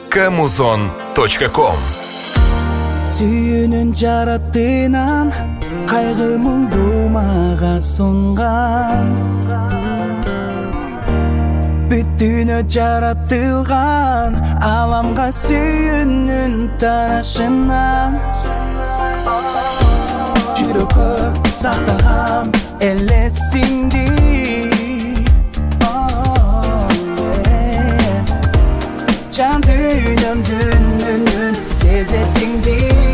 kamuzon.com. Сүйүүнүн жараттыынан кайгы мұңды мага сунган. Бүтүнө жаратылган аламга сүйүүнүн тарашынан. Жүрөккө сактагам элесиңди. Жан дүйнөмдүн сезесиңди.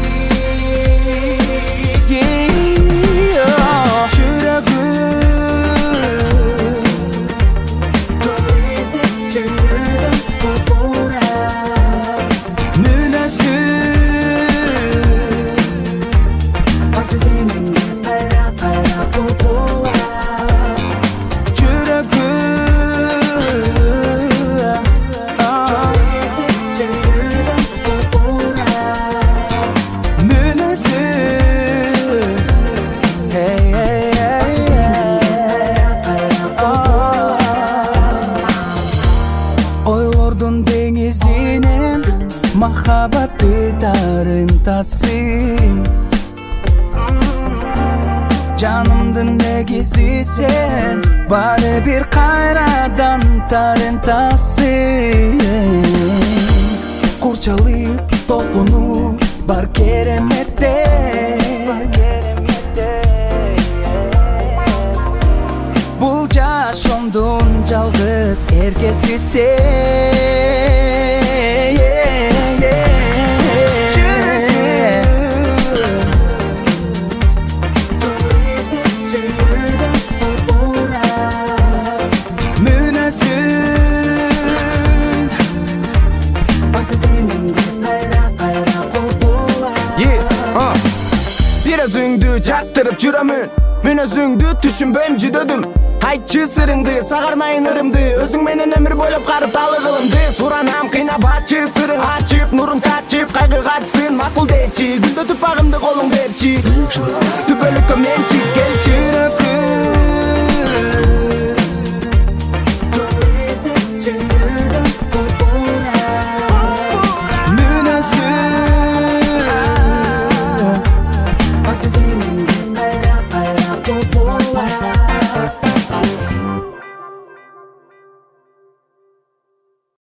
Махаббаты тарынтасың. Жанымдын негизи сен, бары бир кайрадан тарынтасың. Курчалып толкуну бар кереметте. Бул жашоомдун жалгыз эркеси сен. Bir özüңдү жактырып жүрөмүн, мен өзүңдү түшүнбөйм жүдөдүм. Айтчы сырыңды, сагарнайын ырымды, өзүң менен өмүр бойлоп карып талыгылымды. Суранам кыйнабачы сырың ачып, нурун качып, кайгыга ачсын макул дечи. Гүлдөтүп багымды колуң берчи.